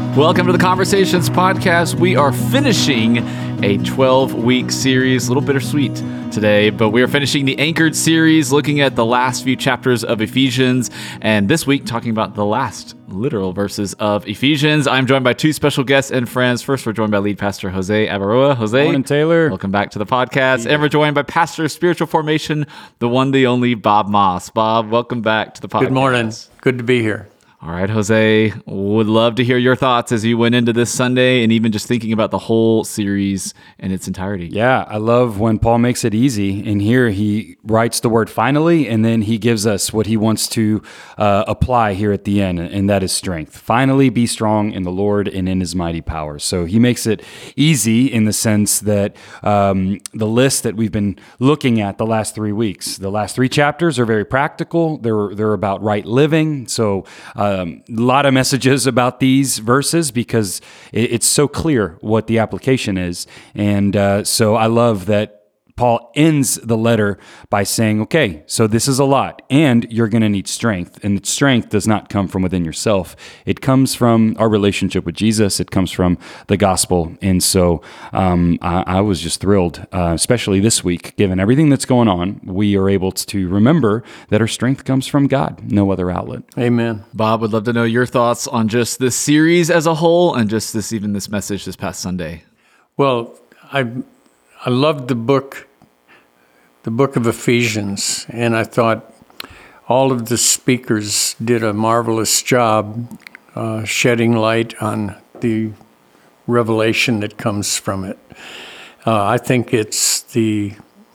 Welcome to the Conversations Podcast. We are finishing a 12-week series, a little bittersweet today, but we are finishing the Anchored series, looking at the last few chapters of Ephesians, and this week talking about the last literal verses of Ephesians. I'm joined by two special guests and friends. First, we're joined by lead pastor Jose Avaroa. Jose. Morning, Taylor. Welcome back to the podcast. And we're joined by pastor of spiritual formation, the one, the only Bob Moss. Bob, welcome back to the podcast. Good morning. Good to be here. All right, Jose, would love to hear your thoughts as you went into this Sunday and even just thinking about the whole series in its entirety. Yeah, I love when Paul makes it easy. And here he writes the word finally, and then he gives us what he wants to apply here at the end, and that is strength. Finally, be strong in the Lord and in his mighty power. So he makes it easy in the sense that the list that we've been looking at the last 3 weeks, the last 3 chapters are very practical. They're about right living. So a lot of messages about these verses because it's so clear what the application is. And so I love that Paul ends the letter by saying, okay, so this is a lot, and you're going to need strength. And strength does not come from within yourself. It comes from our relationship with Jesus. It comes from the gospel. And so I was just thrilled, especially this week, given everything that's going on, we are able to remember that our strength comes from God, no other outlet. Amen. Bob, would love to know your thoughts on just this series as a whole and just this message this past Sunday. Well, I loved the book of Ephesians, and I thought all of the speakers did a marvelous job shedding light on the revelation that comes from it. I think it's the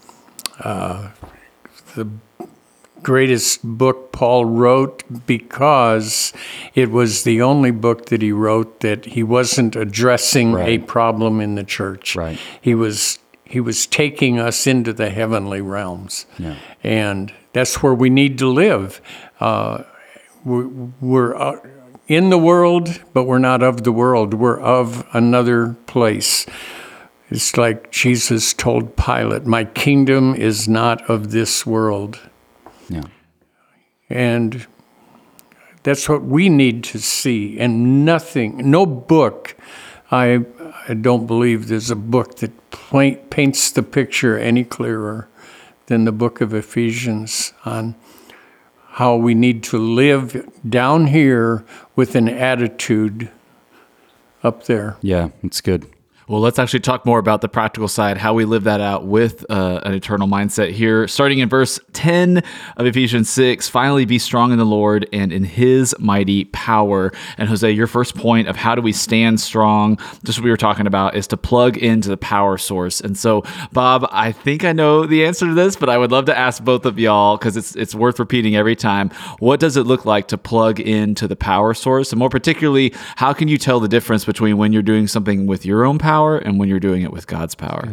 greatest book Paul wrote because it was the only book that he wrote that he wasn't addressing a problem in the church. Right. He was taking us into the heavenly realms. Yeah. And that's where we need to live. We're in the world, but we're not of the world. We're of another place. It's like Jesus told Pilate, my kingdom is not of this world. Yeah. And that's what we need to see. And no book, I don't believe there's a book that paints the picture any clearer than the book of Ephesians on how we need to live down here with an attitude up there. Yeah, it's good. Well, let's actually talk more about the practical side, how we live that out with an eternal mindset here. Starting in verse 10 of Ephesians 6, finally be strong in the Lord and in his mighty power. And Jose, your first point of how do we stand strong, just what we were talking about, is to plug into the power source. And so, Bob, I think I know the answer to this, but I would love to ask both of y'all, because it's worth repeating every time. What does it look like to plug into the power source? And more particularly, how can you tell the difference between when you're doing something with your own power and when you're doing it with God's power?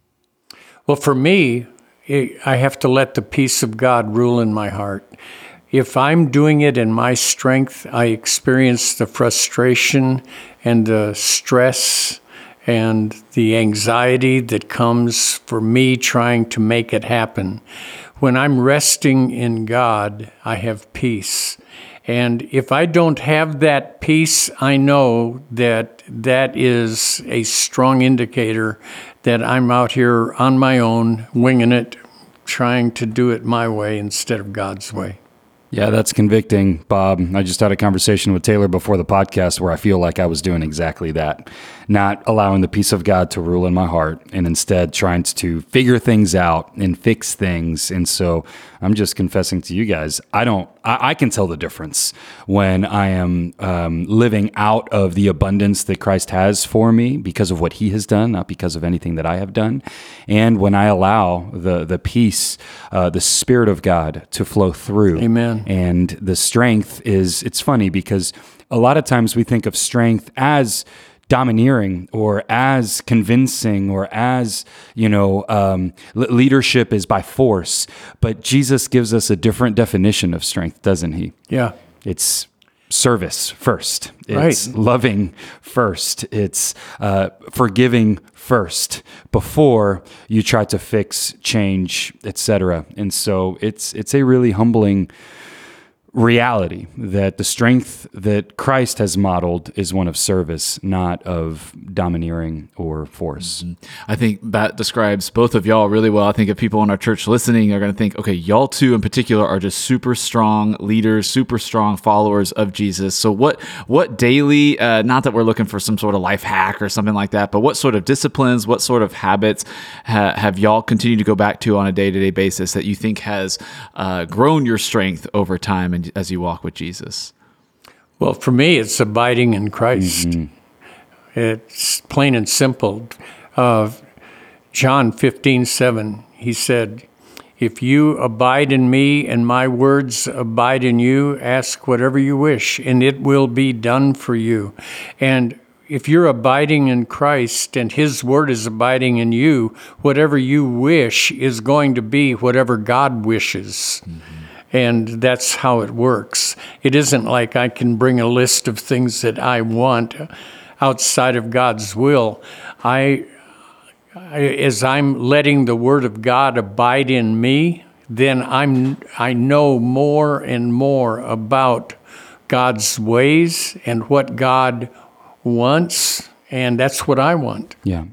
Well, for me, I have to let the peace of God rule in my heart. If I'm doing it in my strength, I experience the frustration and the stress and the anxiety that comes for me trying to make it happen. When I'm resting in God, I have peace. And if I don't have that peace, I know that that is a strong indicator that I'm out here on my own, winging it, trying to do it my way instead of God's way. Yeah, that's convicting, Bob. I just had a conversation with Taylor before the podcast where I feel like I was doing exactly that, not allowing the peace of God to rule in my heart and instead trying to figure things out and fix things. And so I'm just confessing to you guys, I can tell the difference when I am living out of the abundance that Christ has for me because of what he has done, not because of anything that I have done. And when I allow the peace, the Spirit of God to flow through. Amen. And the strength it's funny because a lot of times we think of strength as domineering or as convincing or as, leadership is by force. But Jesus gives us a different definition of strength, doesn't he? Yeah. It's service first. It's loving first. It's forgiving first before you try to fix, change, etc. And so it's a really humbling reality that the strength that Christ has modeled is one of service, not of domineering or force. I think that describes both of y'all really well. I think if people in our church listening are going to think, okay, y'all two in particular are just super strong leaders, super strong followers of Jesus. So what daily, not that we're looking for some sort of life hack or something like that, but what sort of disciplines, what sort of habits have y'all continued to go back to on a day-to-day basis that you think has grown your strength over time and as you walk with Jesus? Well, for me, it's abiding in Christ. It's plain and simple. John 15:7, he said, "If you abide in me and my words abide in you, ask whatever you wish, and it will be done for you." And if you're abiding in Christ and his word is abiding in you, whatever you wish is going to be whatever God wishes. And that's how it works. It isn't like I can bring a list of things that I want outside of God's will. As I'm letting the word of God abide in me, then I know more and more about God's ways and what God wants, and that's what I want. Yeah.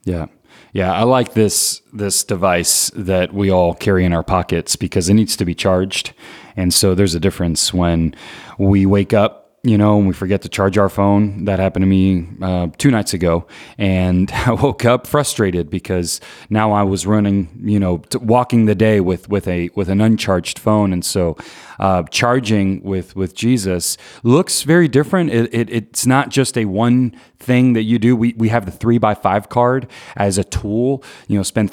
I like this device that we all carry in our pockets because it needs to be charged. And so there's a difference when we wake up, and we forget to charge our phone. That happened to me 2 nights ago, and I woke up frustrated because now I was running, walking the day with an uncharged phone. And so charging with Jesus looks very different. It's not just a one thing that you do. We have the 3x5 card as a tool. Spend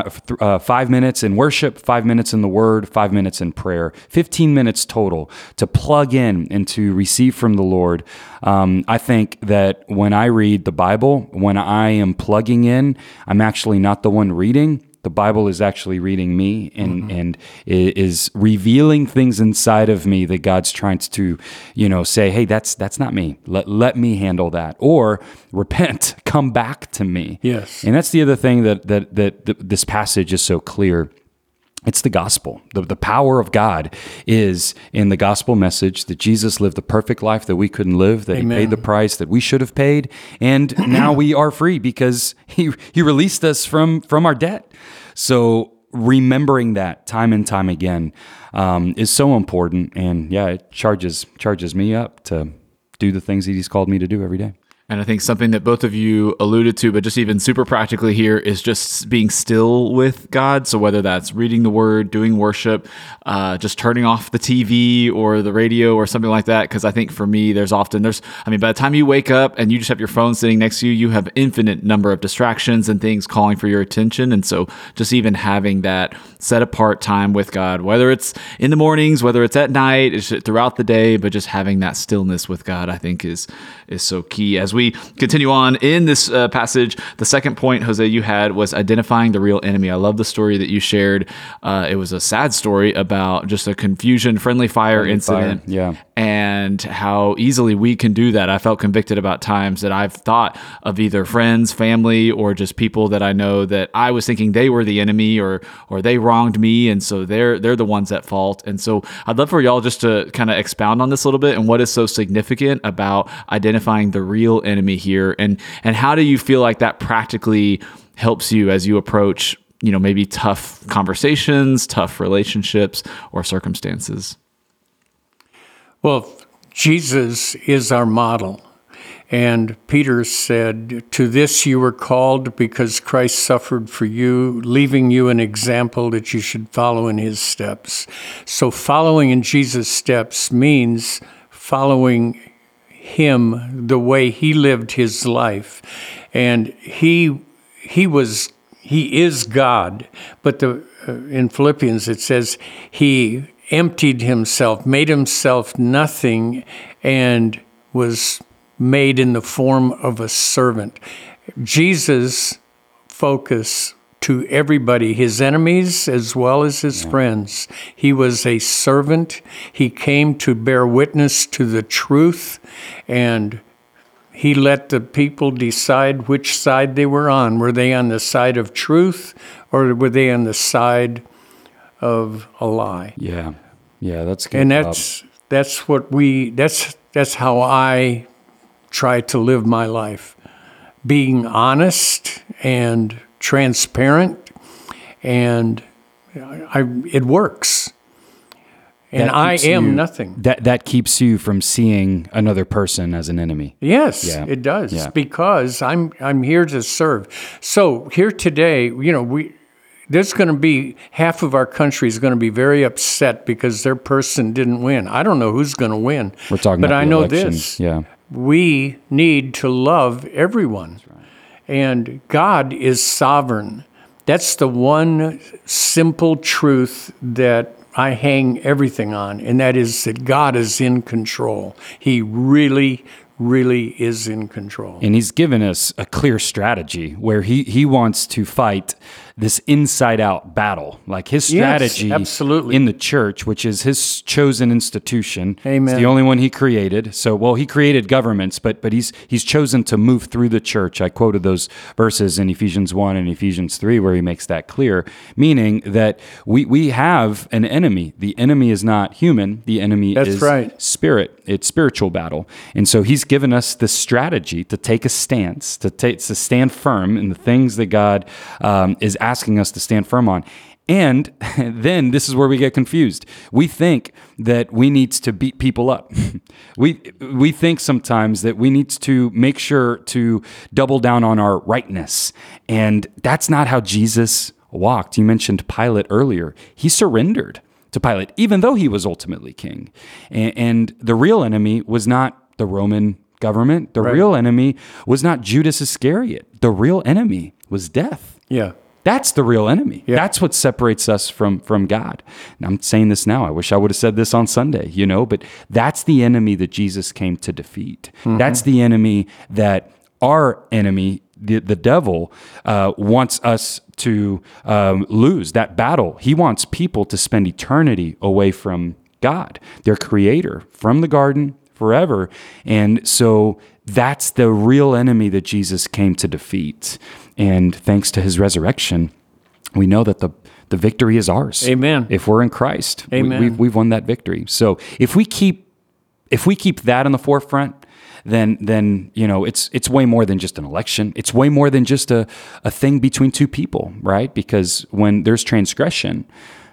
5 minutes in worship, 5 minutes in the Word, 5 minutes in prayer, 15 minutes total to plug in and to receive from the Lord. I think that when I read the Bible, when I am plugging in, I'm actually not the one reading. The Bible is actually reading me and is revealing things inside of me that God's trying to, say, hey, that's not me. Let me handle that. Or repent, come back to me. Yes. And that's the other thing that this passage is so clear. It's the gospel. The power of God is in the gospel message that Jesus lived the perfect life that we couldn't live, that Amen. He paid the price that we should have paid, and now we are free because He released us from our debt. So remembering that time and time again is so important, and it charges me up to do the things that He's called me to do every day. And I think something that both of you alluded to, but just even super practically here, is just being still with God. So whether that's reading the Word, doing worship, just turning off the TV or the radio or something like that. Because I think for me, by the time you wake up and you just have your phone sitting next to you, you have infinite number of distractions and things calling for your attention. And so just even having that set apart time with God, whether it's in the mornings, whether it's at night, it's throughout the day, but just having that stillness with God, I think is so key. As we continue on in this passage, the second point, Jose, you had was identifying the real enemy. I love the story that you shared. It was a sad story about just a confusion, friendly fire incident. Yeah. And how easily we can do that. I felt convicted about times that I've thought of either friends, family, or just people that I know that I was thinking they were the enemy or they wronged me, and so they're the ones at fault. And so I'd love for y'all just to kind of expound on this a little bit and what is so significant about identifying the real enemy here, and how do you feel like that practically helps you as you approach, maybe tough conversations, tough relationships, or circumstances? Well, Jesus is our model. And Peter said, "To this you were called because Christ suffered for you, leaving you an example that you should follow in his steps." So following in Jesus' steps means following him the way he lived his life. And he is God. But in Philippians it says he emptied himself, made himself nothing, and was made in the form of a servant. Jesus' focus to everybody, his enemies as well as his friends. He was a servant. He came to bear witness to the truth, and he let the people decide which side they were on. Were they on the side of truth, or were they on the side of a lie? Yeah, that's good. And that's how I try to live my life, being honest and transparent, and it works. And I am nothing. That keeps you from seeing another person as an enemy. Yes, Yeah. it does, Yeah. because I'm here to serve. So here today, there's going to be half of our country is going to be very upset because their person didn't win. I don't know who's going to win. We're talking but about I the know election. this. Yeah. We need to love everyone. And God is sovereign. That's the one simple truth that I hang everything on, and that is that God is in control. He really, really is in control. And he's given us a clear strategy where he wants to fight this inside-out battle. Like his strategy absolutely. in the church, which is his chosen institution. Amen. It's the only one he created. So, he created governments, but he's chosen to move through the church. I quoted those verses in Ephesians 1 and Ephesians 3 where he makes that clear, meaning that we have an enemy. The enemy is not human. The enemy That's is right. spirit. It's spiritual battle. And so he's given us this strategy to take a stance, to stand firm in the things that God is asking us to stand firm on. And then this is where we get confused. We think that we need to beat people up. We think sometimes that we need to make sure to double down on our rightness. And that's not how Jesus walked. You mentioned Pilate earlier. He surrendered to Pilate, even though he was ultimately king. And the real enemy was not the Roman government. The real enemy was not Judas Iscariot. The real enemy was death. Yeah. That's the real enemy. Yeah. That's what separates us from God. And I'm saying this now. I wish I would have said this on Sunday, but that's the enemy that Jesus came to defeat. Mm-hmm. That's the enemy that our enemy, the devil, wants us to lose, that battle. He wants people to spend eternity away from God, their creator, from the garden forever. And so that's the real enemy that Jesus came to defeat. And thanks to his resurrection, we know that the victory is ours. Amen. If we're in Christ, Amen. we've won that victory. So if we keep that in the forefront, then it's way more than just an election. It's way more than just a thing between two people, right? Because when there's transgression,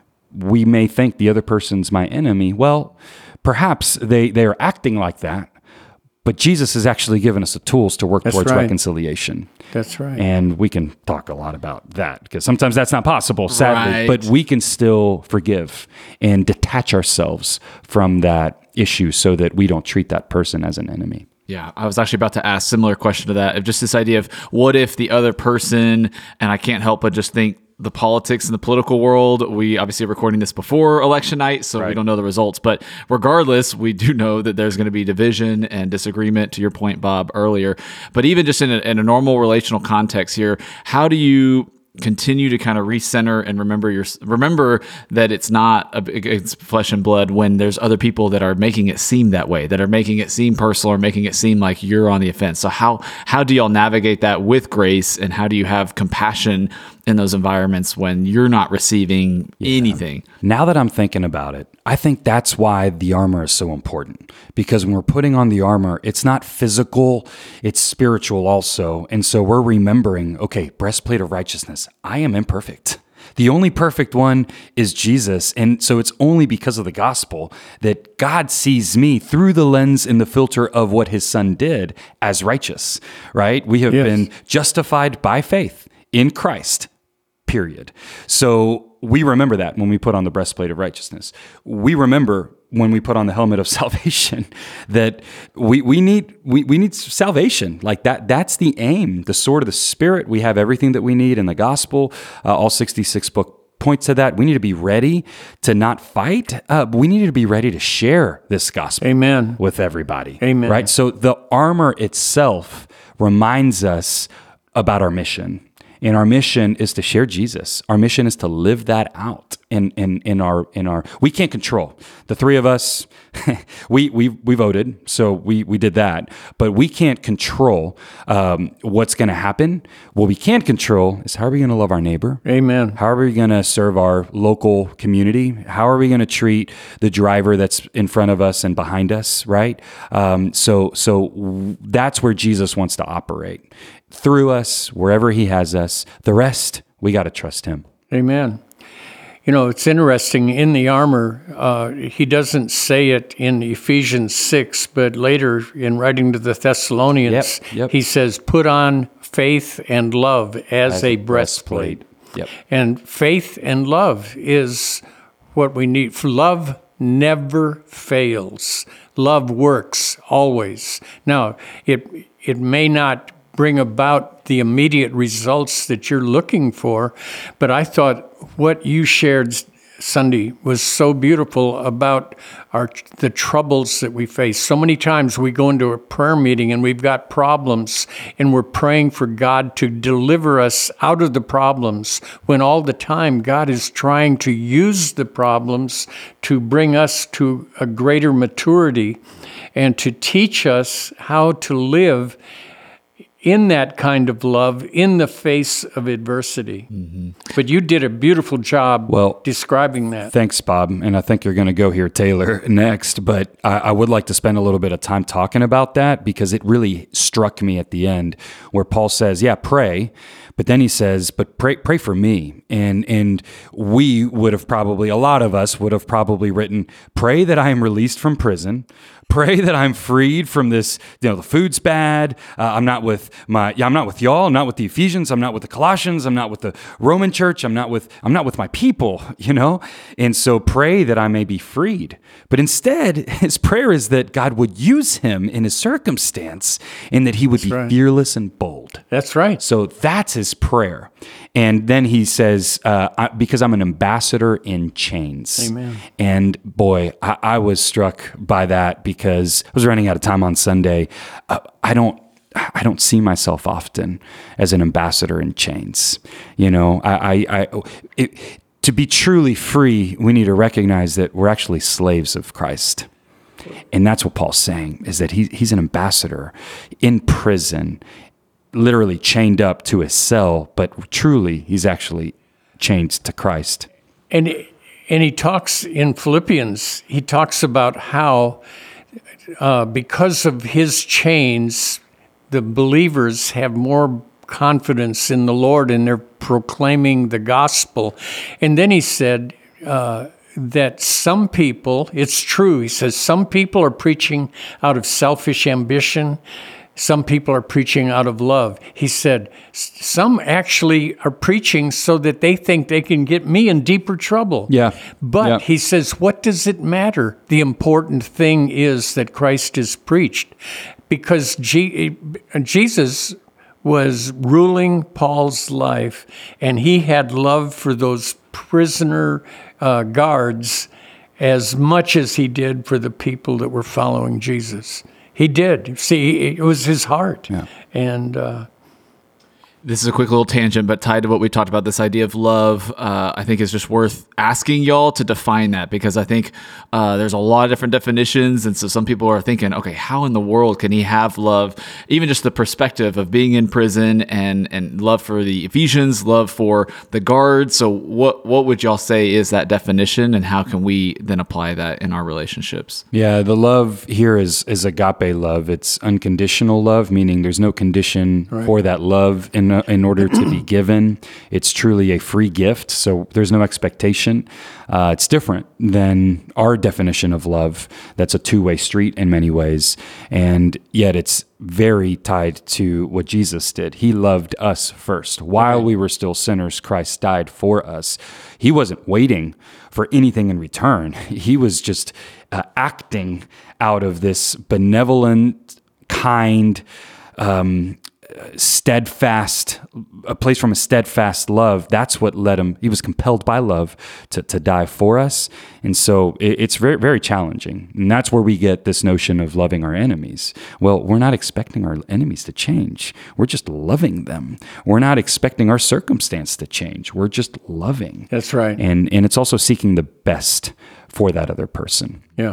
we may think the other person's my enemy. Well, perhaps they are acting like that, but Jesus has actually given us the tools to work towards reconciliation. That's right. And we can talk a lot about that because sometimes that's not possible, sadly, Right. but we can still forgive and detach ourselves from that issue so that we don't treat that person as an enemy. Yeah, I was actually about to ask a similar question to that, of just this idea of what if the other person, and I can't help but just think the politics in the political world, we obviously are recording this before election night, so we don't know the results, but regardless, we do know that there's going to be division and disagreement, to your point, Bob, earlier. But even just in a normal relational context here, how do you continue to kind of recenter and remember that it's not it's flesh and blood when there's other people that are making it seem that way, that are making it seem personal or making it seem like you're on the offense? So how do y'all navigate that with grace, and how do you have compassion in those environments when you're not receiving anything? Now that I'm thinking about it, I think that's why the armor is so important, because when we're putting on the armor, it's not physical, it's spiritual also. And so we're remembering, okay, breastplate of righteousness. I am imperfect. The only perfect one is Jesus. And so it's only because of the gospel that God sees me through the lens and the filter of what his son did as righteous, right? We have been justified by faith in Christ, period. So we remember that when we put on the breastplate of righteousness. We remember when we put on the helmet of salvation that we need salvation. Like that's the aim, the sword of the Spirit. We have everything that we need in the gospel. All 66 book points to that. We need to be ready to not fight, but we need to be ready to share this gospel Amen. with everybody. Amen. Right? So the armor itself reminds us about our mission. And our mission is to share Jesus. Our mission is to live that out, in our we can't control. The three of us, we voted, so we did that, but we can't control what's going to happen. What we can control is how are we going to love our neighbor? Amen. How are we going to serve our local community? How are we going to treat the driver that's in front of us and behind us, right? So that's where Jesus wants to operate. Through us, wherever he has us. The rest, we got to trust him. Amen. You know, it's interesting, in the armor, he doesn't say it in Ephesians 6, but later in writing to the Thessalonians, Yep. he says, put on faith and love as a breastplate. Yep. And faith and love is what we need. For love never fails. Love works always. Now, it may not bring about the immediate results that you're looking for, but I thought what you shared Sunday was so beautiful about the troubles that we face. So many times we go into a prayer meeting and we've got problems and we're praying for God to deliver us out of the problems, when all the time God is trying to use the problems to bring us to a greater maturity and to teach us how to live in that kind of love in the face of adversity. Mm-hmm. But you did a beautiful job describing that. Thanks, Bob. And I think you're going to go here, Taylor, next. But I would like to spend a little bit of time talking about that, because it really struck me at the end where Paul says, yeah, pray. But then he says, but pray for me. And we would have probably, a lot of us would have probably written, pray that I am released from prison. Pray that I'm freed from this, the food's bad. I'm not with y'all. I'm not with the Ephesians. I'm not with the Colossians. I'm not with the Roman church. I'm not with my people, And so pray that I may be freed. But instead, his prayer is that God would use him in his circumstance and that he would be fearless and bold. That's right. So that's his prayer. And then he says, because I'm an ambassador in chains. Amen. And boy, I was struck by that, because I was running out of time on Sunday. I don't see myself often as an ambassador in chains. To be truly free, we need to recognize that we're actually slaves of Christ. And that's what Paul's saying, is that he's an ambassador in prison, literally chained up to his cell, but truly he's actually chained to Christ. And he talks in Philippians, he talks about how because of his chains, the believers have more confidence in the Lord and they're proclaiming the gospel. And then he said that some people, it's true, he says, some people are preaching out of selfish ambition. Some people are preaching out of love. He said, some actually are preaching so that they think they can get me in deeper trouble. Yeah. But he says, what does it matter? The important thing is that Christ is preached. Because Jesus was ruling Paul's life, and he had love for those prisoner guards as much as he did for the people that were following Jesus. He did. See, it was his heart. Yeah. And this is a quick little tangent, but tied to what we talked about, this idea of love, I think is just worth asking y'all to define that, because I think there's a lot of different definitions. And so some people are thinking, okay, how in the world can he have love? Even just the perspective of being in prison and love for the Ephesians, love for the guards. So what would y'all say is that definition, and how can we then apply that in our relationships? Yeah, the love here is agape love. It's unconditional love, meaning there's no condition for that love in order to be given. It's truly a free gift, so there's no expectation. It's different than our definition of love. That's a two-way street in many ways, and yet it's very tied to what Jesus did. He loved us first. While we were still sinners, Christ died for us. He wasn't waiting for anything in return. He was just acting out of this benevolent, kind, steadfast, a place from a steadfast love. That's what led him. He was compelled by love to die for us. And so it's very, very challenging. And that's where we get this notion of loving our enemies. Well, we're not expecting our enemies to change. We're just loving them. We're not expecting our circumstance to change. We're just loving. That's right. And it's also seeking the best for that other person. Yeah.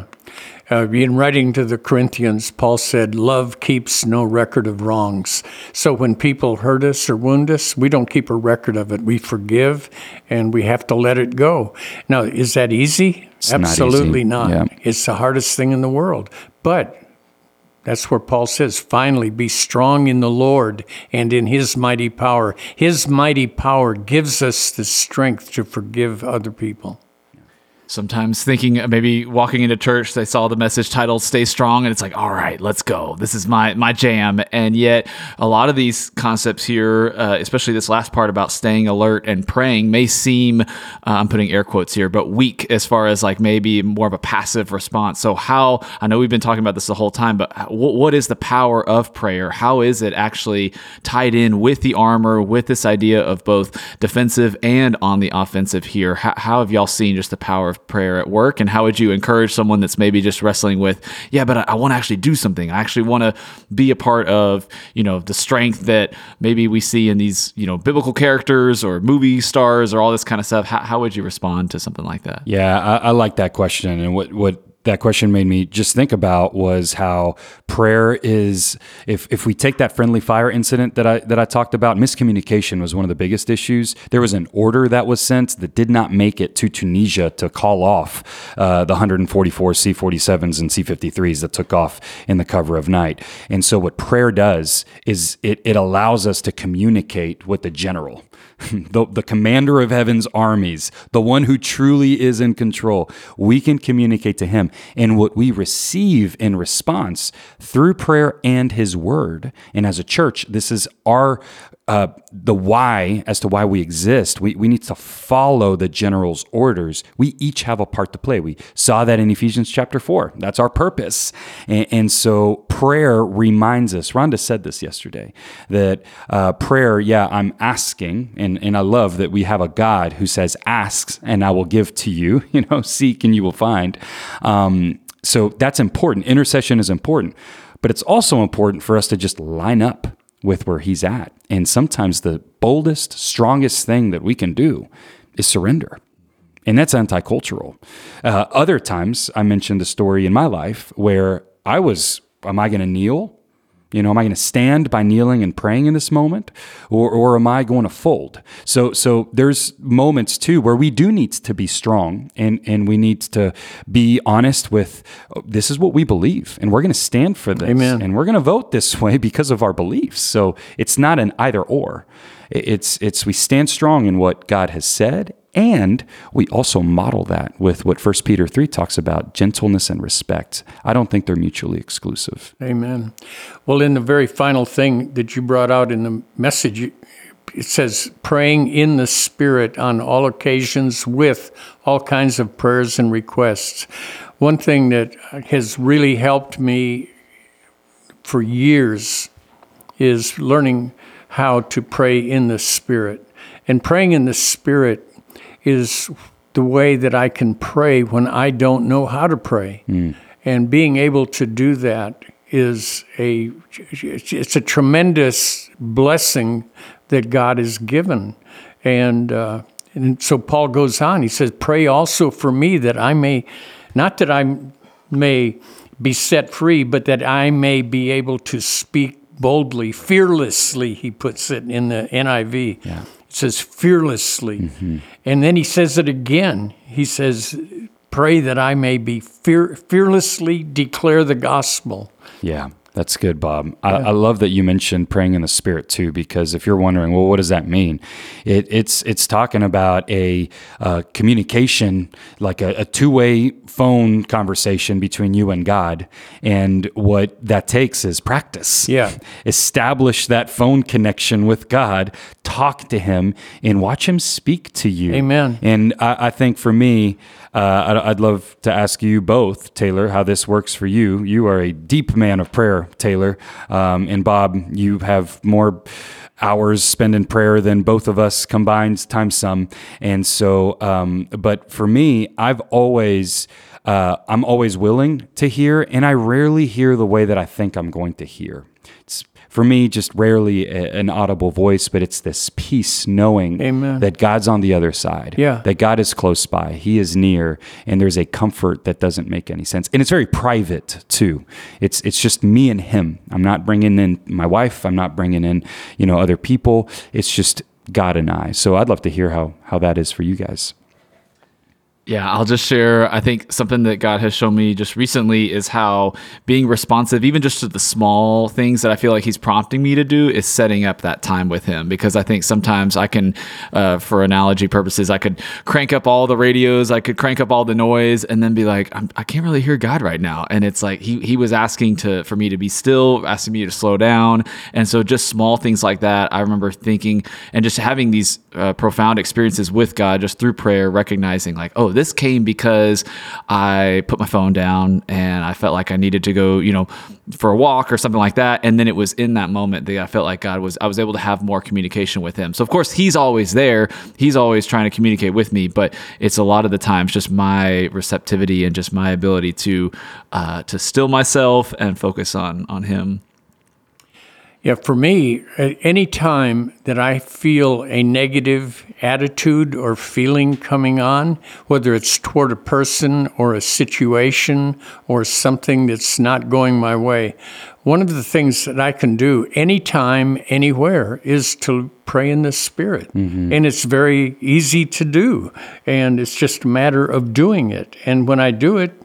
In writing to the Corinthians, Paul said, love keeps no record of wrongs. So when people hurt us or wound us, we don't keep a record of it. We forgive, and we have to let it go. Now, is that easy? It's Absolutely not easy. not. Yeah. It's the hardest thing in the world. But that's where Paul says, finally, be strong in the Lord and in his mighty power. His mighty power gives us the strength to forgive other people. Sometimes thinking maybe walking into church, they saw the message titled "Stay Strong," and it's like, all right, let's go. This is my jam. And yet, a lot of these concepts here, especially this last part about staying alert and praying, may seem, I'm putting air quotes here, but weak as far as like maybe more of a passive response. So how, I know we've been talking about this the whole time, but what is the power of prayer? How is it actually tied in with the armor, with this idea of both defensive and on the offensive here? How have y'all seen just the power of prayer at work, and how would you encourage someone that's maybe just wrestling with, but I want to actually do something. I actually want to be a part of, the strength that maybe we see in these, biblical characters or movie stars or all this kind of stuff. How would you respond to something like that? Yeah, I like that question. And what that question made me just think about was how prayer is, if we take that friendly fire incident that I talked about, miscommunication was one of the biggest issues. There was an order that was sent that did not make it to Tunisia to call off the 144 C-47s and C-53s that took off in the cover of night. And so what prayer does is it allows us to communicate with the general, the commander of heaven's armies, the one who truly is in control. We can communicate to him. And what we receive in response through prayer and his word, and as a church, this is our the why as to why we exist. We need to follow the general's orders. We each have a part to play. We saw that in Ephesians chapter 4. That's our purpose. And so prayer reminds us, Rhonda said this yesterday, that prayer, I'm asking, and I love that we have a God who says, ask and I will give to you, seek and you will find. So that's important. Intercession is important, but it's also important for us to just line up with where he's at. And sometimes the boldest, strongest thing that we can do is surrender. And that's anti-cultural. Other times, I mentioned a story in my life where am I going to kneel? Am I going to stand by kneeling and praying in this moment? Or am I going to fold? So there's moments too where we do need to be strong and we need to be honest with, this is what we believe and we're going to stand for this. Amen. And we're going to vote this way because of our beliefs. So it's not an either or. It's we stand strong in what God has said, and we also model that with what 1 Peter 3 talks about, gentleness and respect. I don't think they're mutually exclusive. Amen. Well, in the very final thing that you brought out in the message, it says, praying in the Spirit on all occasions with all kinds of prayers and requests. One thing that has really helped me for years is learning how to pray in the Spirit. And praying in the Spirit is the way that I can pray when I don't know how to pray. And being able to do that is it's a tremendous blessing that God has given. And so Paul goes on, he says, pray also for me that I may, not that I may be set free, but that I may be able to speak boldly, fearlessly, he puts it in the NIV. Yeah. It says fearlessly. Mm-hmm. And then he says it again. He says, pray that I may be fearlessly declare the gospel. Yeah, that's good, Bob. I love that you mentioned praying in the Spirit too, because if you're wondering, well, what does that mean? It's talking about a communication, like a two-way phone conversation between you and God. And what that takes is practice. Yeah. Establish that phone connection with God, talk to him, and watch him speak to you. Amen. And I think for me, I'd love to ask you both, Taylor, how this works for you. You are a deep man of prayer, prayer, Taylor. And Bob, you have more hours spent in prayer than both of us combined times some. And so, but for me, I'm always willing to hear, and I rarely hear the way that I think I'm going to hear. It's, for me, just rarely an audible voice, but it's this peace knowing Amen. that God's on the other side, that God is close by, He is near, and there's a comfort that doesn't make any sense. And it's very private too. It's just me and Him. I'm not bringing in my wife. I'm not bringing in, other people. It's just God and I. So I'd love to hear how that is for you guys. Yeah, I'll just share, I think something that God has shown me just recently is how being responsive, even just to the small things that I feel like He's prompting me to do, is setting up that time with Him. Because I think sometimes I can, for analogy purposes, I could crank up all the radios, I could crank up all the noise, and then be like, I can't really hear God right now. And it's like He was asking for me to be still, asking me to slow down. And so just small things like that, I remember thinking and just having these profound experiences with God just through prayer, recognizing like, oh, this came because I put my phone down and I felt like I needed to go, for a walk or something like that. And then it was in that moment that I felt like I was able to have more communication with Him. So of course He's always there. He's always trying to communicate with me, but it's a lot of the times just my receptivity and just my ability to still myself and focus on Him. Yeah, for me, at any time that I feel a negative attitude or feeling coming on, whether it's toward a person or a situation or something that's not going my way, one of the things that I can do anytime, anywhere, is to pray in the Spirit. Mm-hmm. And it's very easy to do. And it's just a matter of doing it. And when I do it,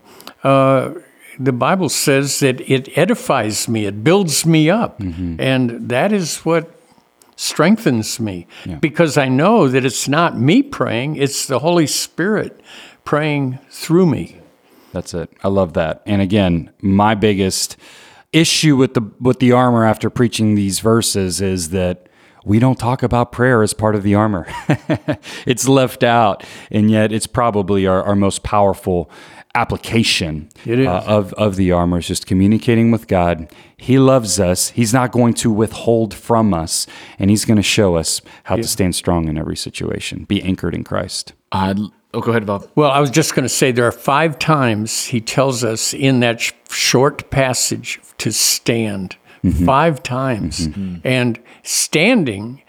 the Bible says that it edifies me, it builds me up, and that is what strengthens me, because I know that it's not me praying, it's the Holy Spirit praying through me. That's it. I love that. And again, my biggest issue with the armor after preaching these verses is that we don't talk about prayer as part of the armor. It's left out, and yet it's probably our most powerful application of the armor, is just communicating with God. He loves us. He's not going to withhold from us, and He's going to show us how to stand strong in every situation, be anchored in Christ. Go ahead, Bob. Well, I was just going to say there are 5 times He tells us in that short passage to stand. 5 times. And standing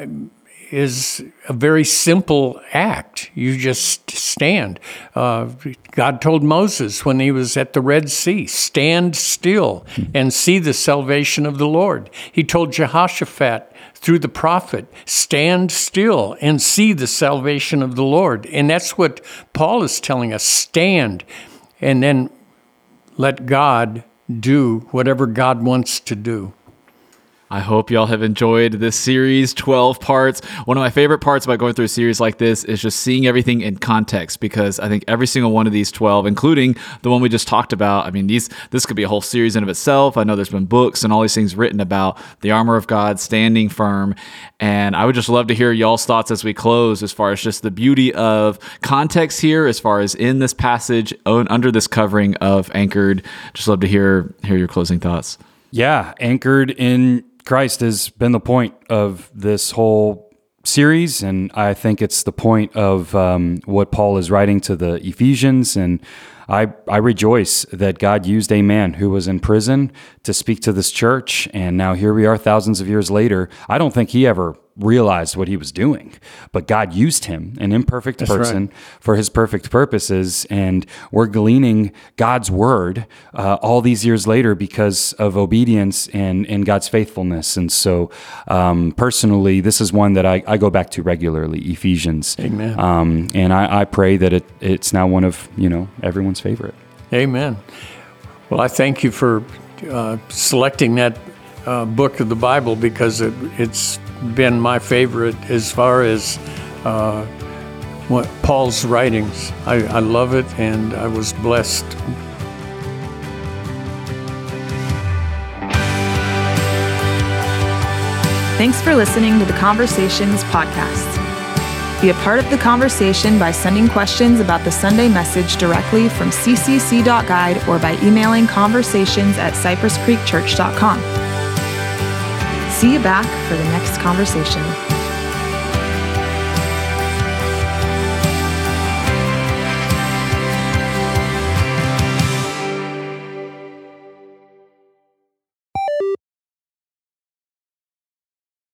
is a very simple act. You just stand. God told Moses when he was at the Red Sea, stand still and see the salvation of the Lord. He told Jehoshaphat through the prophet, stand still and see the salvation of the Lord. And that's what Paul is telling us, stand and then let God do whatever God wants to do. I hope y'all have enjoyed this series, 12 parts. One of my favorite parts about going through a series like this is just seeing everything in context, because I think every single one of these 12, including the one we just talked about, I mean, this could be a whole series in of itself. I know there's been books and all these things written about the armor of God, standing firm. And I would just love to hear y'all's thoughts as we close, as far as just the beauty of context here, as far as in this passage, under this covering of Anchored. Just love to hear your closing thoughts. Yeah, anchored in Christ has been the point of this whole series, and I think it's the point of what Paul is writing to the Ephesians. And I rejoice that God used a man who was in prison to speak to this church, and now here we are thousands of years later. I don't think he ever realized what he was doing, but God used him, an imperfect person, for His perfect purposes, and we're gleaning God's word all these years later because of obedience and God's faithfulness. And so personally, this is one that I go back to regularly, Ephesians. Amen. And I pray that it's now one of everyone's favorite. Amen. Well, I thank you for selecting that book of the Bible, because it's been my favorite as far as what Paul's writings. I love it, and I was blessed. Thanks for listening to the Conversations podcast. Be a part of the conversation by sending questions about the Sunday message directly from ccc.guide or by emailing conversations@cypresscreekchurch.com. See you back for the next conversation.